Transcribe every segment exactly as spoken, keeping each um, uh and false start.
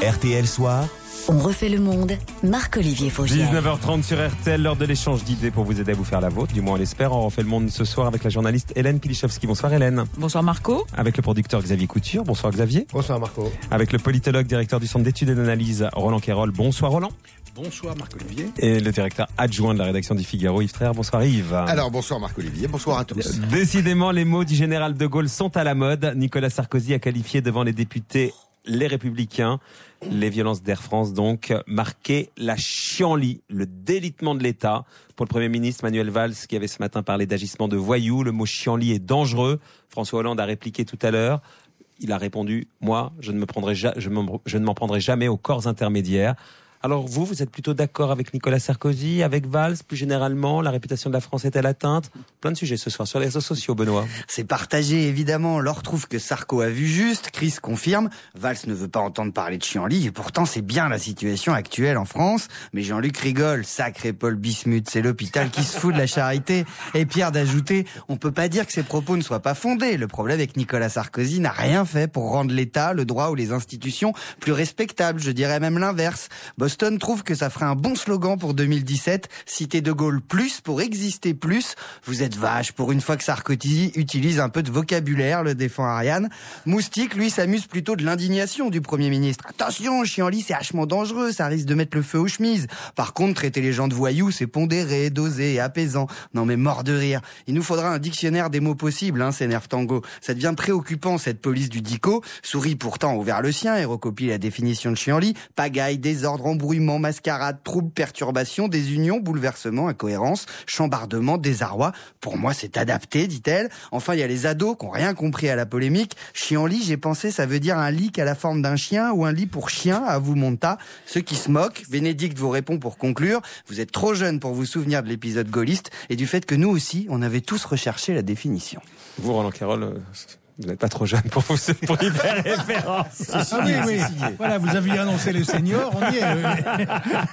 R T L Soir. On refait le monde, Marc-Olivier Fogiel. dix-neuf heures trente sur R T L, l'heure de l'échange d'idées pour vous aider à vous faire la vôtre. Du moins on l'espère. On refait le monde ce soir avec la journaliste Hélène Pilichowski. Bonsoir Hélène. Bonsoir Marco. Avec le producteur Xavier Couture. Bonsoir Xavier. Bonsoir Marco. Avec le politologue, directeur du Centre d'études et d'analyse Roland Quérol. Bonsoir Roland. Bonsoir Marc-Olivier. Et le directeur adjoint de la rédaction du Figaro, Yves Traire. Bonsoir Yves. Alors bonsoir Marc-Olivier, bonsoir à tous. Décidément, les mots du général de Gaulle sont à la mode. Nicolas Sarkozy a qualifié devant les députés les Républicains les violences d'Air France, donc, marquaient la chienlit, le délitement de l'État. Pour le Premier ministre Manuel Valls, qui avait ce matin parlé d'agissement de voyous, le mot chienlit est dangereux. François Hollande a répliqué tout à l'heure. Il a répondu, moi, je ne me prendrai ja- je, je ne m'en prendrai jamais aux corps intermédiaires. Alors vous, vous êtes plutôt d'accord avec Nicolas Sarkozy, avec Valls, plus généralement, la réputation de la France est-elle atteinte? Plein de sujets ce soir sur les réseaux sociaux, Benoît. C'est partagé, évidemment. Laure trouve que Sarko a vu juste, Chris confirme, Valls ne veut pas entendre parler de chienlit, et pourtant c'est bien la situation actuelle en France. Mais Jean-Luc rigole, sacré Paul Bismuth, c'est l'hôpital qui se fout de la charité. Et Pierre d'ajouter, on peut pas dire que ses propos ne soient pas fondés. Le problème est que Nicolas Sarkozy n'a rien fait pour rendre l'État, le droit ou les institutions plus respectables, je dirais même l'inverse. Boston trouve que ça ferait un bon slogan pour deux mille dix-sept, citer De Gaulle plus pour exister plus. Vous êtes vache, pour une fois que Sarkozy utilise un peu de vocabulaire, le défend Ariane. Moustique, lui, s'amuse plutôt de l'indignation du Premier ministre. Attention, chienlit, c'est hachement dangereux, ça risque de mettre le feu aux chemises. Par contre, traiter les gens de voyous, c'est pondéré, dosé et apaisant. Non mais mort de rire. Il nous faudra un dictionnaire des mots possibles, hein, s'énerve Tango. Ça devient préoccupant, cette police du dico. Sourit pourtant ouvert le sien et recopie la définition de chienlit. Pagaille, désordre, embrouillement, mascarade, trouble, perturbation, désunion, bouleversement, incohérence, chambardement, désarroi. Pour moi, c'est adapté, dit-elle. Enfin, il y a les ados qui n'ont rien compris à la polémique. Chienlit, j'ai pensé, ça veut dire un lit qui a la forme d'un chien ou un lit pour chien, à vous monta. Ceux qui se moquent, Bénédicte vous répond pour conclure. Vous êtes trop jeune pour vous souvenir de l'épisode gaulliste et du fait que nous aussi, on avait tous recherché la définition. Vous, Roland Quérol, euh... vous n'êtes pas trop jeune pour, vous, pour y faire référence. C'est signé, ah oui, oui. Voilà, vous aviez annoncé les seniors, on y est. Oui.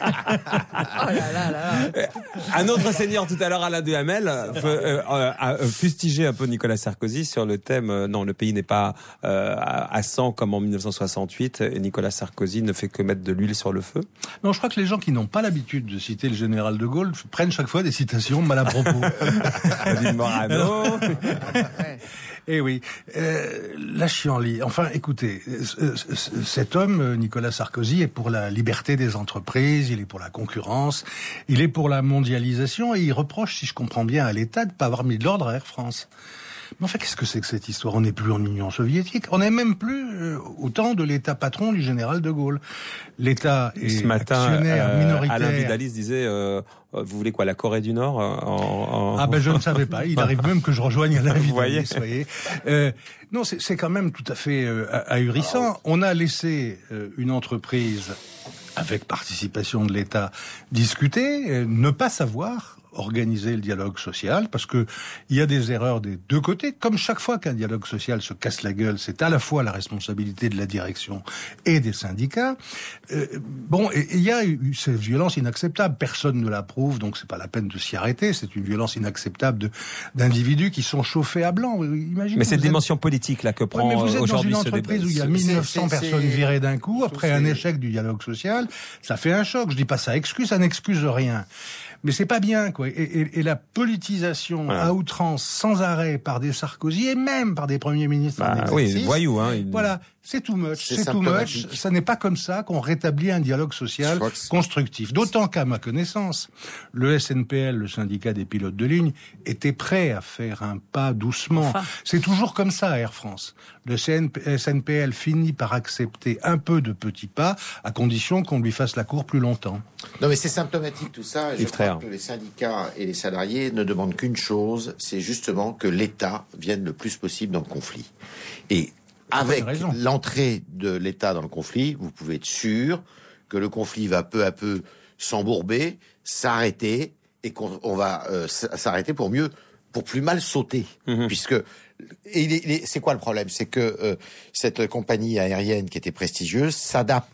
Oh là là là. Un autre senior tout à l'heure, Alain Duhamel, euh, euh, euh, a fustigé un peu Nicolas Sarkozy sur le thème euh, non, le pays n'est pas euh, à cent comme en dix-neuf cent soixante-huit et Nicolas Sarkozy ne fait que mettre de l'huile sur le feu. Non, je crois que les gens qui n'ont pas l'habitude de citer le général de Gaulle prennent chaque fois des citations mal à propos. David Morano. Eh oui, euh, la chienlit. Enfin, écoutez, euh, cet homme, Nicolas Sarkozy, est pour la liberté des entreprises, il est pour la concurrence, il est pour la mondialisation et il reproche, si je comprends bien, à l'État de ne pas avoir mis de l'ordre à Air France. Mais enfin, qu'est-ce que c'est que cette histoire? On n'est plus en Union soviétique, on n'est même plus euh, au temps de l'État patron du général de Gaulle. L'État est ce matin, actionnaire euh, minoritaire. Alain Vidalis disait, euh, vous voulez quoi, la Corée du Nord en, en... Ah ben je ne savais pas, il arrive même que je rejoigne Alain Vidalis, vous voyez, voyez. Euh, non, c'est, c'est quand même tout à fait euh, ahurissant. On a laissé euh, une entreprise avec participation de l'État discuter, euh, ne pas savoir organiser le dialogue social, parce que il y a des erreurs des deux côtés. Comme chaque fois qu'un dialogue social se casse la gueule, c'est à la fois la responsabilité de la direction et des syndicats. Euh, bon, et il y a eu cette violence inacceptable. Personne ne l'approuve, donc c'est pas la peine de s'y arrêter. C'est une violence inacceptable de, d'individus qui sont chauffés à blanc. Imaginez. Mais c'est une êtes... dimension politique là que prend ouais, mais vous êtes aujourd'hui dans une ce entreprise débat. où il y a mille neuf cents personnes virées d'un coup après un échec du dialogue social. Ça fait un choc. Je dis pas ça excuse, ça n'excuse rien. Mais c'est pas bien, quoi. Et, et, et la politisation voilà. à outrance, sans arrêt, par des Sarkozy et même par des premiers ministres. Bah, oui, voyous, hein. Il... Voilà. C'est too much, c'est, c'est too much. Ça n'est pas comme ça qu'on rétablit un dialogue social constructif. D'autant qu'à ma connaissance, le S N P L, le syndicat des pilotes de ligne, était prêt à faire un pas doucement. Enfin. C'est toujours comme ça à Air France. Le S N P L finit par accepter un peu de petits pas, à condition qu'on lui fasse la cour plus longtemps. Non mais c'est symptomatique tout ça. Je crois que les syndicats et les salariés ne demandent qu'une chose, c'est justement que l'État vienne le plus possible dans le conflit. Et avec l'entrée de l'État dans le conflit, vous pouvez être sûr que le conflit va peu à peu s'embourber, s'arrêter, et qu'on on va euh, s'arrêter pour mieux, pour plus mal sauter. Mmh. Puisque, et il est, il est, c'est quoi le problème? C'est que euh, cette compagnie aérienne qui était prestigieuse s'adapte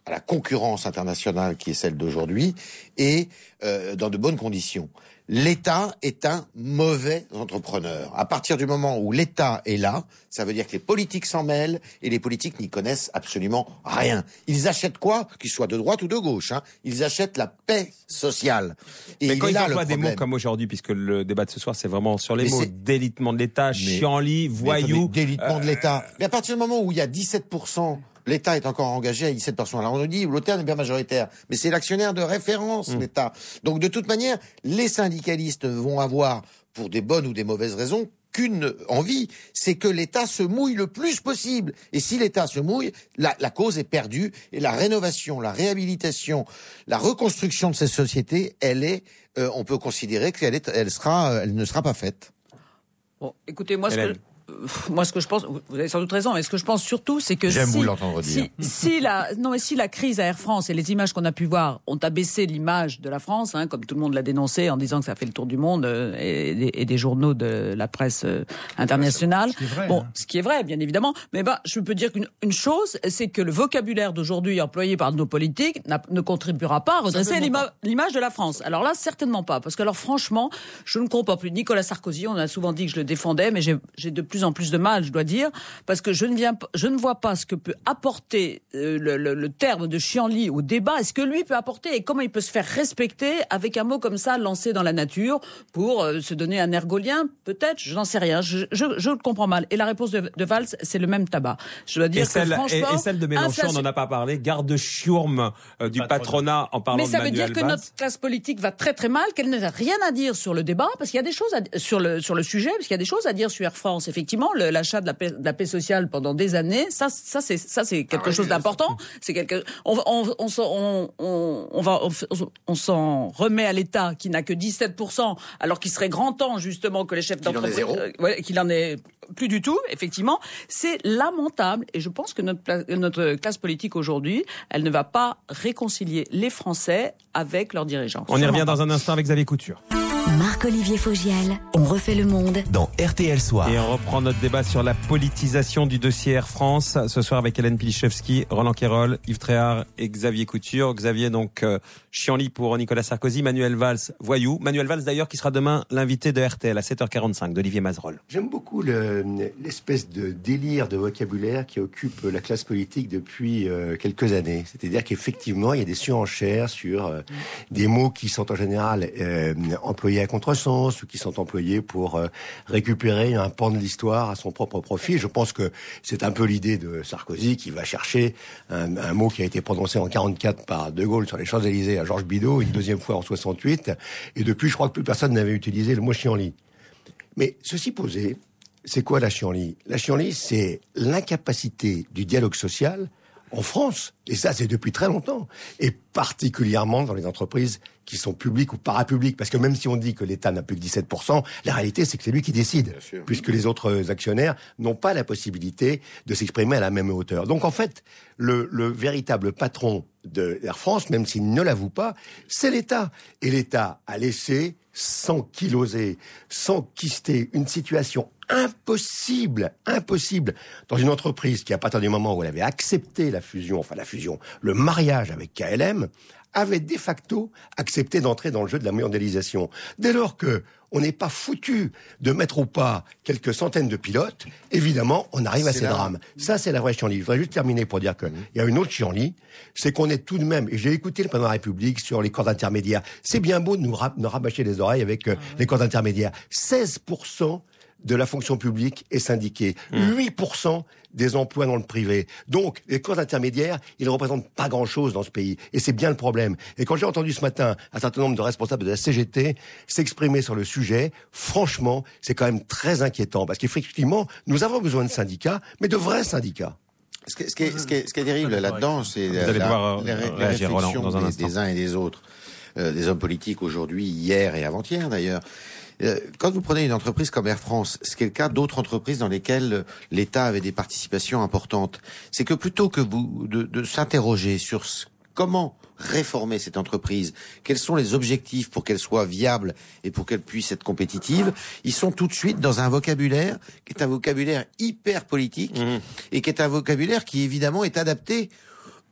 à la concurrence internationale qui est celle d'aujourd'hui et euh, dans de bonnes conditions. L'État est un mauvais entrepreneur. À partir du moment où l'État est là, ça veut dire que les politiques s'en mêlent et les politiques n'y connaissent absolument rien. Ils achètent quoi? Qu'ils soient de droite ou de gauche, hein. Ils achètent la paix sociale. Et mais quand ils là, emploient le des mots comme aujourd'hui, puisque le débat de ce soir, c'est vraiment sur les mais mots délitement de l'État, chienlit, voyou. Délitement euh, de l'État. Mais à partir du moment où il y a dix-sept pour cent, l'État est encore engagé à dix-sept pour cent. Alors on nous dit, l'État est bien majoritaire, mais c'est l'actionnaire de référence, mmh. l'État. Donc de toute manière, les syndicalistes vont avoir, pour des bonnes ou des mauvaises raisons, qu'une envie, c'est que l'État se mouille le plus possible. Et si l'État se mouille, la, la cause est perdue. Et la rénovation, la réhabilitation, la reconstruction de ces sociétés, elle est, euh, on peut considérer qu'elle est, elle sera, elle ne sera pas faite. Bon, écoutez, moi, ce Hélène. que... Moi, ce que je pense, vous avez sans doute raison, mais ce que je pense surtout, c'est que J'aime si, vous l'entendre dire. si, si la, non, mais si la crise à Air France et les images qu'on a pu voir ont abaissé l'image de la France, hein, comme tout le monde l'a dénoncé en disant que ça fait le tour du monde euh, et, et, et des journaux de la presse euh, internationale. Ce vrai, bon, hein. ce qui est vrai, bien évidemment. Mais ben, je peux dire qu'une une chose, c'est que le vocabulaire d'aujourd'hui employé par nos politiques ne contribuera pas à redresser l'ima l'image de la France. Alors là, certainement pas, parce que alors franchement, je ne comprends plus. Nicolas Sarkozy, on a souvent dit que je le défendais, mais j'ai de plus en plus de mal, je dois dire, parce que je ne viens, je ne vois pas ce que peut apporter euh, le, le, le terme de chienlit au débat, et ce que lui peut apporter et comment il peut se faire respecter avec un mot comme ça lancé dans la nature pour euh, se donner un ergolien, peut-être, je n'en sais rien, je, je, je le comprends mal. Et la réponse de, de Valls, c'est le même tabac. Je dois dire et celle, que franchement, et, et celle de Mélenchon, inflation... on n'en a pas parlé, garde chiourme euh, du patronat en parlant Mais ça de veut Manuel dire que Valls. notre classe politique va très très mal, qu'elle n'a rien à dire sur le débat, parce qu'il y a des choses à, sur le sur le sujet, parce qu'il y a des choses à dire sur Air France. Effectivement, l'achat de la paix, de la paix sociale pendant des années, ça ça c'est ça c'est quelque ah oui, chose d'important. C'est quelque on on on on, on, on va on, on s'en remet à l'État qui n'a que dix-sept pour cent, alors qu'il serait grand temps justement que les chefs d'entreprise euh, ouais, qu'il en ait plus du tout. Effectivement, c'est lamentable, et je pense que notre notre classe politique aujourd'hui, elle ne va pas réconcilier les Français avec leurs dirigeants. On y revient dans un instant avec Xavier Couture. Marc-Olivier Fogiel, on refait le monde dans R T L Soir. Et on reprend notre débat sur la politisation du dossier Air France ce soir avec Hélène Pilichevski, Roland Quérol, Yves Tréhard et Xavier Couture. Xavier donc euh, chienlit pour Nicolas Sarkozy, Manuel Valls voyou. Manuel Valls d'ailleurs qui sera demain l'invité de R T L à sept heures quarante-cinq d'Olivier Mazerolle. J'aime beaucoup le, l'espèce de délire de vocabulaire qui occupe la classe politique depuis euh, quelques années. C'est-à-dire qu'effectivement il y a des surenchères sur euh, des mots qui sont en général euh, employés à contresens ou qui sont employés pour euh, récupérer un pan de l'histoire à son propre profit. Je pense que c'est un peu l'idée de Sarkozy qui va chercher un, un mot qui a été prononcé en quarante-quatre par De Gaulle sur les Champs-Élysées à Georges Bidault, une deuxième fois en soixante-huit, et depuis je crois que plus personne n'avait utilisé le mot chienlit. Mais ceci posé, c'est quoi la chienlit? La chienlit, c'est l'incapacité du dialogue social en France, et ça c'est depuis très longtemps, et particulièrement dans les entreprises qui sont publiques ou parapubliques, parce que même si on dit que l'État n'a plus que dix-sept pour cent, la réalité c'est que c'est lui qui décide, puisque les autres actionnaires n'ont pas la possibilité de s'exprimer à la même hauteur. Donc en fait, le, le véritable patron de Air France, même s'il ne l'avoue pas, c'est l'État. Et l'État a laissé, sans kiloser, sans quister, une situation impossible, impossible, dans une entreprise qui, à partir du moment où elle avait accepté la fusion, enfin la fusion, le mariage avec K L M, avait de facto accepté d'entrer dans le jeu de la mondialisation. Dès lors que on n'est pas foutu de mettre au pas quelques centaines de pilotes, évidemment, on arrive à ces là. drames. Ça, c'est la vraie chienlit. Je voudrais juste terminer pour dire qu'il y a une autre chienlit, c'est qu'on est tout de même, et j'ai écouté le président de la République sur les corps intermédiaires, c'est bien beau de nous, ra- nous rabâcher les oreilles avec euh, ah ouais. les corps intermédiaires. seize pour cent de la fonction publique est syndiquée. Mmh. huit pour cent des emplois dans le privé. Donc, les corps intermédiaires, ils ne représentent pas grand-chose dans ce pays. Et c'est bien le problème. Et quand j'ai entendu ce matin un certain nombre de responsables de la C G T s'exprimer sur le sujet, franchement, c'est quand même très inquiétant. Parce qu'effectivement, nous avons besoin de syndicats, mais de vrais syndicats. Ce qui est, ce qui est, ce qui est, ce qui est terrible là-dedans, c'est la, devoir, la, euh, les réflexions Roland, dans un des, des uns et des autres, euh, des hommes politiques aujourd'hui, hier et avant-hier d'ailleurs. Quand vous prenez une entreprise comme Air France, ce qui est le cas d'autres entreprises dans lesquelles l'État avait des participations importantes, c'est que plutôt que vous de, de s'interroger sur ce, comment réformer cette entreprise, quels sont les objectifs pour qu'elle soit viable et pour qu'elle puisse être compétitive, ils sont tout de suite dans un vocabulaire qui est un vocabulaire hyper politique mmh. et qui est un vocabulaire qui évidemment est adapté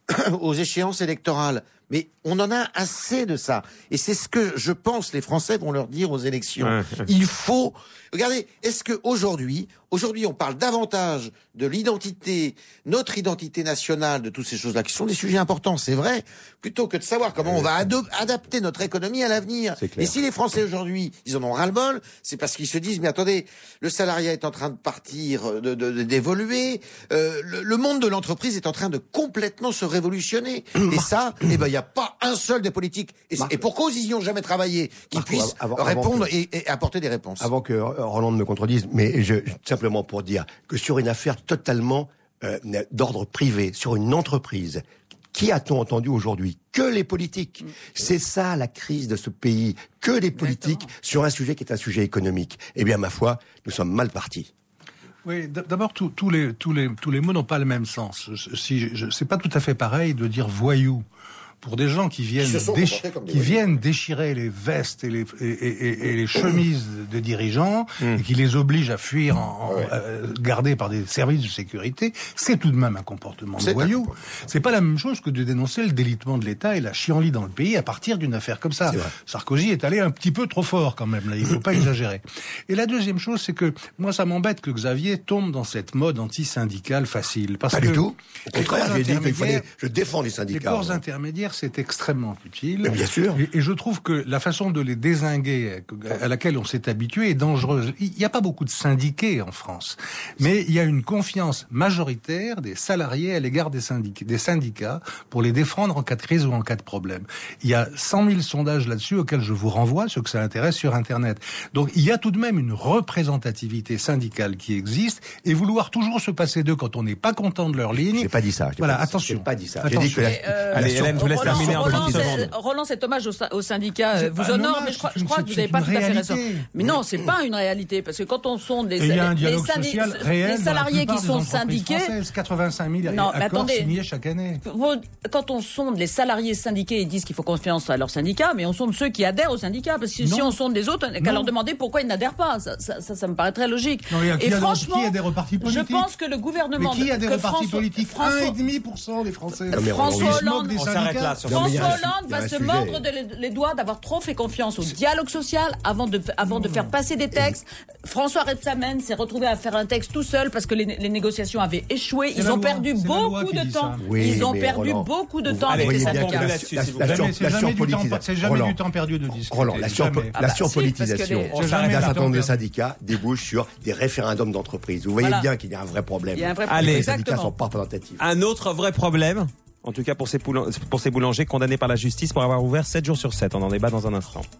aux échéances électorales. Mais on en a assez de ça. Et c'est ce que je pense les Français vont leur dire aux élections. Ouais. Il faut... Regardez, est-ce que aujourd'hui, aujourd'hui on parle davantage de l'identité, notre identité nationale, de toutes ces choses-là, qui sont des sujets importants, c'est vrai, plutôt que de savoir comment on va ado- adapter notre économie à l'avenir. Et si les Français aujourd'hui, ils en ont ras-le-bol, c'est parce qu'ils se disent, mais attendez, le salariat est en train de partir, de, de, d'évoluer, euh, le, le monde de l'entreprise est en train de complètement se révolutionner. Et ça, eh ben, il n'y a pas un seul des politiques, et, Marc, et pour cause ils n'y ont jamais travaillé, qui Marc, puissent avant, répondre avant que, et, et apporter des réponses. Avant que Roland me contredise, mais je, simplement pour dire que sur une affaire totalement euh, d'ordre privé, sur une entreprise, qui a-t-on entendu aujourd'hui? Que les politiques. C'est ça la crise de ce pays. Que les politiques Exactement. Sur un sujet qui est un sujet économique. Eh bien, ma foi, nous sommes mal partis. Oui, d'abord, tous tous les, tous les, tous les mots n'ont pas le même sens. Si, je, c'est pas tout à fait pareil de dire voyou. Pour des gens qui viennent, déch- qui viennent déchirer les vestes et les, et, et, et les chemises des dirigeants mmh. et qui les obligent à fuir, en, en, ouais. euh, gardés par des services de sécurité, c'est tout de même un comportement de voyou. C'est pas la même chose que de dénoncer le délitement de l'État et la chienlit dans le pays à partir d'une affaire comme ça. Sarkozy est allé un petit peu trop fort quand même, là, il faut pas exagérer. Et la deuxième chose, c'est que moi ça m'embête que Xavier tombe dans cette mode anti-syndicale facile. Parce pas que du tout. Au contraire, j'ai dit qu'il fallait, je défends les syndicats. Les corps intermédiaires, c'est extrêmement utile. Mais bien sûr. Et, et je trouve que la façon de les dézinguer, à laquelle on s'est habitué, est dangereuse. Il n'y a pas beaucoup de syndiqués en France, mais il y a une confiance majoritaire des salariés à l'égard des syndicats, des syndicats pour les défendre en cas de crise ou en cas de problème. Il y a cent mille sondages là-dessus auxquels je vous renvoie, ceux que ça intéresse, sur Internet. Donc il y a tout de même une représentativité syndicale qui existe, et vouloir toujours se passer d'eux quand on n'est pas content de leur ligne... J'ai pas dit ça. Voilà, attention. J'ai pas dit ça. Attention. J'ai dit que la, euh, Allez, Hélène, je vous laisse terminer en Roland, trente secondes. Roland, cet hommage aux, aux syndicats vous honore, hommage, mais je crois, une, je crois que vous n'avez pas tout à fait raison. Mais non, c'est pas une réalité, parce que quand on sonde les, les, les, syndi- réel les salariés qui sont syndiqués, quatre-vingt-cinq mille non, mais accords attendez, signés chaque année. Quand on sonde les salariés syndiqués, ils disent qu'il faut confiance à leurs syndicats, mais on sonde ceux qui adhèrent aux syndicats, parce que non. si on sonde les autres, qu'à leur demander pourquoi ils n'adhèrent pas, ça, ça, ça, ça me paraît très logique. Non, et et franchement, qui adhère aux partis politiques? Je pense que le gouvernement, mais qui adhère aux partis politiques? François... un virgule cinq pour cent des Français. François Hollande, on s'arrête là. Sur François Hollande va se mordre de les doigts d'avoir trop fait confiance au dialogue social avant de, avant de faire passer des textes. François Rebsamen s'est retrouvé à faire un texte tout seul parce que les, les négociations avaient échoué. Ils ont perdu beaucoup de temps. Oui, Ils ont perdu Roland, beaucoup de temps avec les syndicats. C'est jamais du temps perdu de discuter. Roland, la, surpo- ah bah, la surpolitisation d'un certain nombre de syndicats débouche sur des référendums d'entreprise. Vous voyez voilà. bien qu'il y a un vrai problème. Il y a un vrai problème. Allez, les syndicats sont pas représentatifs. Un autre vrai problème, en tout cas pour ces, poulain- pour ces boulangers condamnés par la justice pour avoir ouvert sept jours sur sept. On en débat dans un instant.